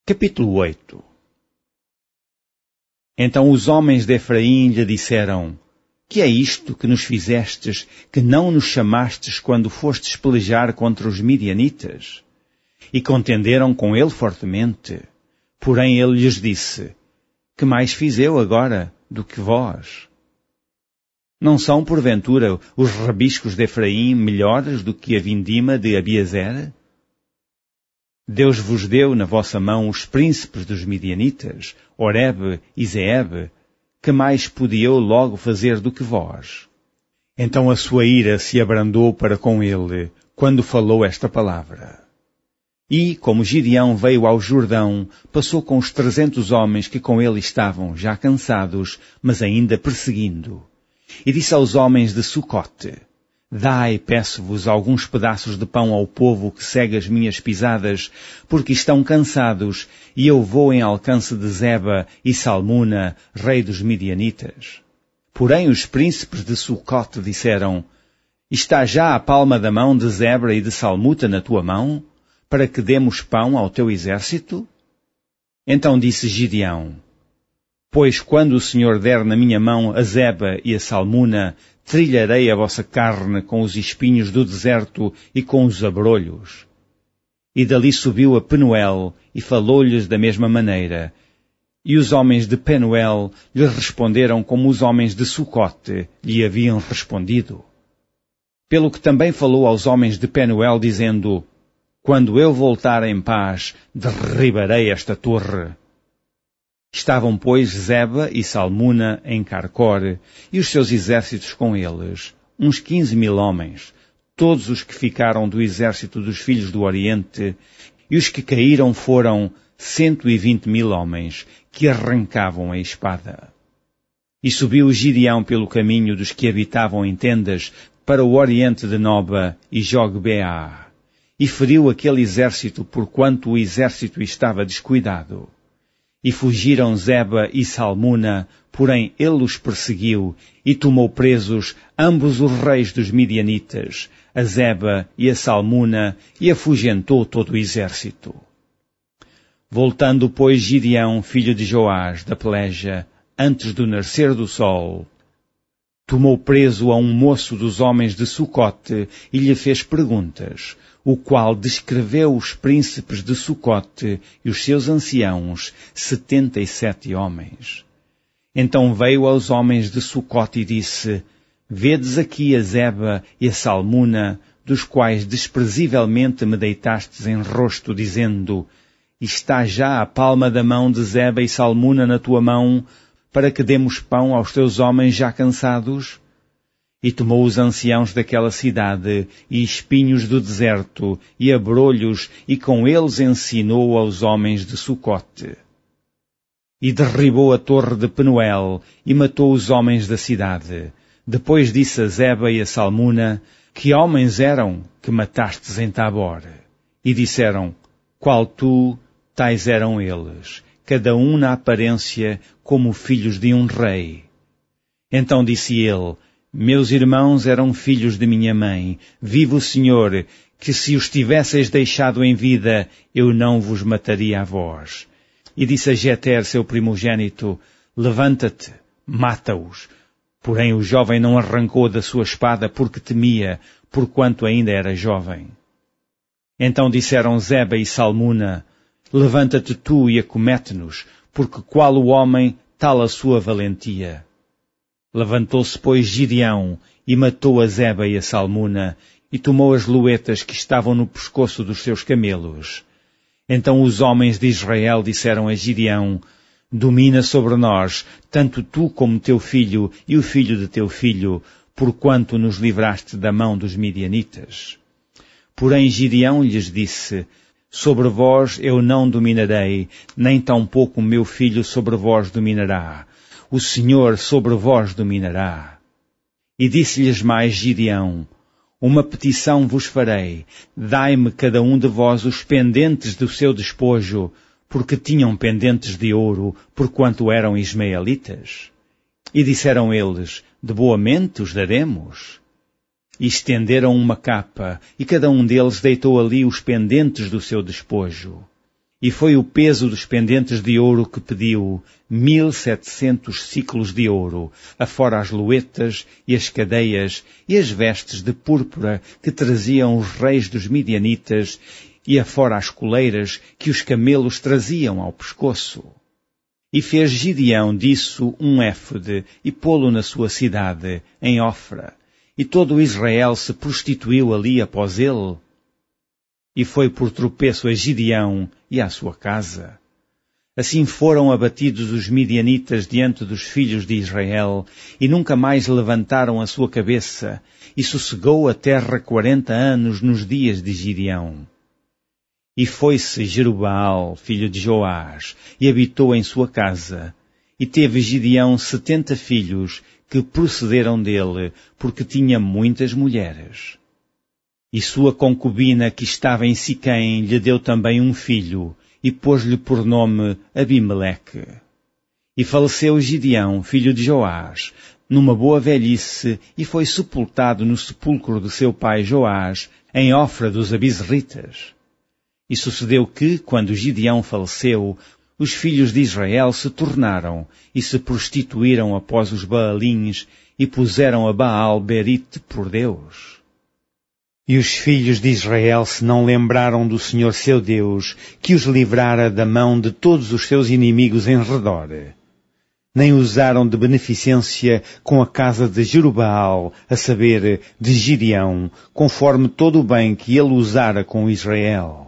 Capítulo 8. Então os homens de Efraim lhe disseram: Que é isto que nos fizestes, que não nos chamastes quando fostes pelejar contra os midianitas? E contenderam com ele fortemente. Porém ele lhes disse: Que mais fiz eu agora do que vós? Não são, porventura, os rabiscos de Efraim melhores do que a vindima de Abiezer? Deus vos deu na vossa mão os príncipes dos midianitas, Oreb e Zeeb, que mais podia eu logo fazer do que vós? Então a sua ira se abrandou para com ele, quando falou esta palavra. E, como Gideão veio ao Jordão, passou com os 300 homens que com ele estavam, já cansados, mas ainda perseguindo. E disse aos homens de Sucote: Dai, peço-vos, alguns pedaços de pão ao povo que segue as minhas pisadas, porque estão cansados, e eu vou em alcance de Zeba e Salmuna, rei dos midianitas. Porém os príncipes de Sucote disseram: Está já a palma da mão de Zebra e de Salmuta na tua mão, para que demos pão ao teu exército? Então disse Gideão: Pois quando o Senhor der na minha mão a Zeba e a Salmuna, trilharei a vossa carne com os espinhos do deserto e com os abrolhos. E dali subiu a Penuel e falou-lhes da mesma maneira. E os homens de Penuel lhe responderam como os homens de Sucote lhe haviam respondido. Pelo que também falou aos homens de Penuel, dizendo: Quando eu voltar em paz, derribarei esta torre. Estavam, pois, Zeba e Salmuna em Carcor, e os seus exércitos com eles, uns 15.000 homens, todos os que ficaram do exército dos filhos do Oriente, e os que caíram foram 120.000 homens, que arrancavam a espada. E subiu Gideão pelo caminho dos que habitavam em tendas, para o oriente de Noba e Jogbeá, e feriu aquele exército, porquanto o exército estava descuidado. E fugiram Zeba e Salmuna, porém ele os perseguiu, e tomou presos ambos os reis dos midianitas, a Zeba e a Salmuna, e afugentou todo o exército. Voltando, pois, Gideão, filho de Joás, da peleja, antes do nascer do sol, tomou preso a um moço dos homens de Sucote, e lhe fez perguntas, o qual descreveu os príncipes de Sucote e os seus anciãos, 77 homens. Então veio aos homens de Sucote e disse: Vedes aqui a Zeba e a Salmuna, dos quais desprezivelmente me deitastes em rosto, dizendo: Está já a palma da mão de Zeba e Salmuna na tua mão, para que demos pão aos teus homens já cansados? E tomou os anciãos daquela cidade, e espinhos do deserto, e abrolhos, e com eles ensinou aos homens de Sucote. E derribou a torre de Penuel, e matou os homens da cidade. Depois disse a Zeba e a Salmuna: Que homens eram que matastes em Tabor? E disseram: Qual tu, tais eram eles, cada um na aparência como filhos de um rei. Então disse ele: Meus irmãos eram filhos de minha mãe. Vive o Senhor, que se os tivesseis deixado em vida, eu não vos mataria a vós. E disse a Jeter, seu primogênito: Levanta-te, mata-os. Porém o jovem não arrancou da sua espada porque temia, porquanto ainda era jovem. Então disseram Zeba e Salmuna: Levanta-te tu e acomete-nos, porque qual o homem, tal a sua valentia. Levantou-se, pois, Gideão, e matou a Zeba e a Salmuna, e tomou as luetas que estavam no pescoço dos seus camelos. Então os homens de Israel disseram a Gideão: Domina sobre nós, tanto tu como teu filho e o filho de teu filho, porquanto nos livraste da mão dos midianitas. Porém Gideão lhes disse: Sobre vós eu não dominarei, nem tampouco o meu filho sobre vós dominará. O Senhor sobre vós dominará. E disse-lhes mais Gideão: Uma petição vos farei, dai-me cada um de vós os pendentes do seu despojo, porque tinham pendentes de ouro, porquanto eram ismaelitas. E disseram eles: De boa mente os daremos. E estenderam uma capa, e cada um deles deitou ali os pendentes do seu despojo. E foi o peso dos pendentes de ouro que pediu, 1.700 siclos de ouro, afora as luetas e as cadeias e as vestes de púrpura que traziam os reis dos midianitas, e afora as coleiras que os camelos traziam ao pescoço. E fez Gideão disso um éfode e pô-lo na sua cidade, em Ofra, e todo o Israel se prostituiu ali após ele. E foi por tropeço a Gideão e à sua casa. Assim foram abatidos os midianitas diante dos filhos de Israel, e nunca mais levantaram a sua cabeça, e sossegou a terra 40 anos nos dias de Gideão. E foi-se Jerubaal, filho de Joás, e habitou em sua casa, e teve Gideão 70 filhos, que procederam dele, porque tinha muitas mulheres. E sua concubina, que estava em Siquém, lhe deu também um filho, e pôs-lhe por nome Abimeleque. E faleceu Gideão, filho de Joás, numa boa velhice, e foi sepultado no sepulcro de seu pai Joás, em Ofra dos Abizritas. E sucedeu que, quando Gideão faleceu, os filhos de Israel se tornaram e se prostituíram após os Baalins e puseram a Baal Berite por Deus. E os filhos de Israel se não lembraram do Senhor seu Deus, que os livrara da mão de todos os seus inimigos em redor. Nem usaram de beneficência com a casa de Jerubaal, a saber, de Gideão, conforme todo o bem que ele usara com Israel.